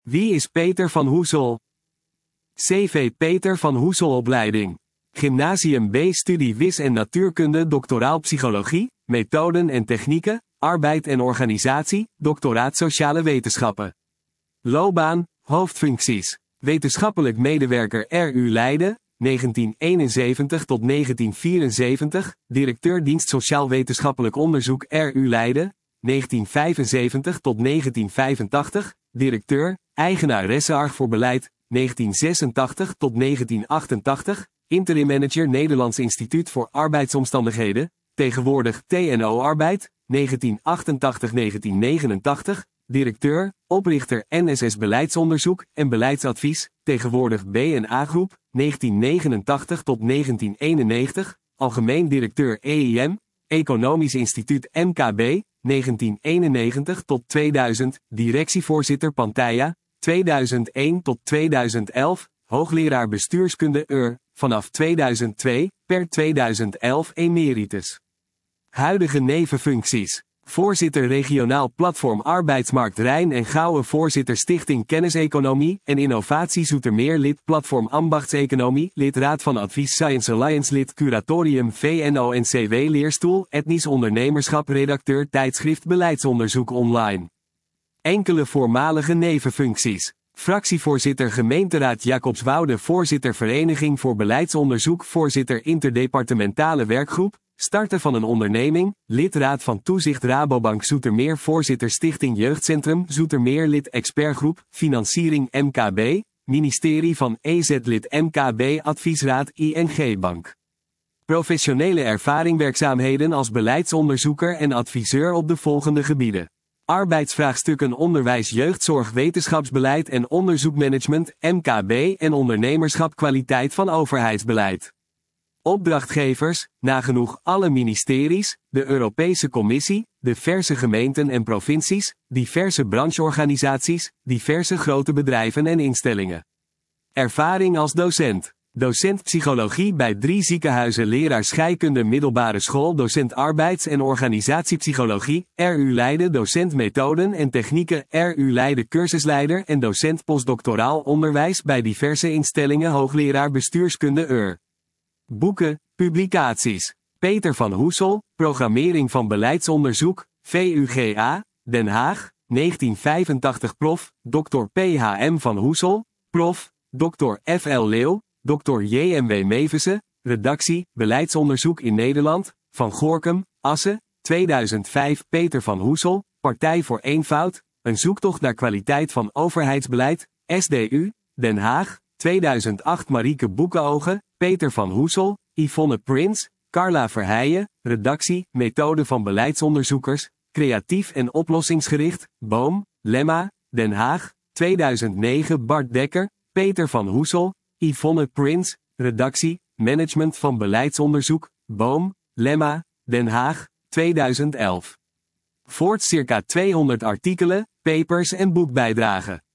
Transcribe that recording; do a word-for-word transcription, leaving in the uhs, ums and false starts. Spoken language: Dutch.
Wie is Peter van Hoesel? C V Peter van Hoesel opleiding. Gymnasium B studie Wis en Natuurkunde doctoraal Psychologie, Methoden en Technieken, Arbeid en Organisatie, doctoraat Sociale Wetenschappen. Loopbaan, hoofdfuncties. Wetenschappelijk medewerker R U Leiden, negentien eenenzeventig tot negentien vierenzeventig, directeur dienst Sociaal-Wetenschappelijk Onderzoek R U Leiden, negentien vijfenzeventig tot negentien vijfentachtig, directeur, eigenaressearch voor beleid, negentien zesentachtig tot negentien achtentachtig, interim manager Nederlands Instituut voor Arbeidsomstandigheden, tegenwoordig T N O Arbeid, negentien achtentachtig tot negentien negenentachtig, directeur, oprichter N S S Beleidsonderzoek en Beleidsadvies, tegenwoordig B en A Groep, negentien negenentachtig tot negentien eenennegentig, algemeen directeur E I M, Economisch Instituut M K B, negentien eenennegentig tot tweeduizend, directievoorzitter Pantaya, tweeduizend één tot tweeduizend elf, hoogleraar bestuurskunde U R, vanaf tweeduizend twee, per tweeduizend elf emeritus. Huidige nevenfuncties. Voorzitter Regionaal Platform Arbeidsmarkt Rijn en Gouwen, voorzitter Stichting Kenniseconomie en Innovatie Zoetermeer, lid Platform Ambachtseconomie, lid Raad van Advies Science Alliance, lid Curatorium V N O N C W Leerstoel, Etnisch Ondernemerschap, redacteur tijdschrift Beleidsonderzoek online. Enkele voormalige nevenfuncties. Fractievoorzitter Gemeenteraad Jacobswoude, voorzitter Vereniging voor Beleidsonderzoek, voorzitter Interdepartementale Werkgroep, starten van een onderneming, lid Raad van Toezicht Rabobank Zoetermeer, voorzitter Stichting Jeugdcentrum Zoetermeer, lid Expertgroep, Financiering M K B, ministerie van E Z, lid M K B, adviesraad I N G Bank. Professionele ervaring, werkzaamheden als beleidsonderzoeker en adviseur op de volgende gebieden. Arbeidsvraagstukken, onderwijs, jeugdzorg, wetenschapsbeleid en onderzoekmanagement, M K B en ondernemerschap, kwaliteit van overheidsbeleid. Opdrachtgevers, nagenoeg alle ministeries, de Europese Commissie, diverse gemeenten en provincies, diverse brancheorganisaties, diverse grote bedrijven en instellingen. Ervaring als docent. Docent psychologie bij drie ziekenhuizen, leraar scheikunde middelbare school, docent arbeids- en organisatiepsychologie, R U Leiden, docent methoden en technieken, R U Leiden cursusleider en docent postdoctoraal onderwijs bij diverse instellingen, hoogleraar bestuurskunde U R. Boeken, publicaties. Peter van Hoesel, Programmering van Beleidsonderzoek, V U G A, Den Haag, negentien vijfentachtig, prof, dokter P H M van Hoesel, prof, dokter F L Leeuw, dokter J M W Mevissen, redactie, Beleidsonderzoek in Nederland, Van Goorkum, Assen, tweeduizend vijf, Peter van Hoesel, Partij voor Eenvoud, een zoektocht naar kwaliteit van overheidsbeleid, S D U, Den Haag, tweeduizend acht, Marieke Boekenogen, Peter van Hoesel, Yvonne Prins, Carla Verheijen, redactie, Methode van Beleidsonderzoekers, Creatief en oplossingsgericht, Boom, Lemma, Den Haag, tweeduizend negen, Bart Dekker, Peter van Hoesel, Yvonne Prins, redactie, Management van Beleidsonderzoek, Boom, Lemma, Den Haag, tweeduizend elf. Voorts circa tweehonderd artikelen, papers en boekbijdragen.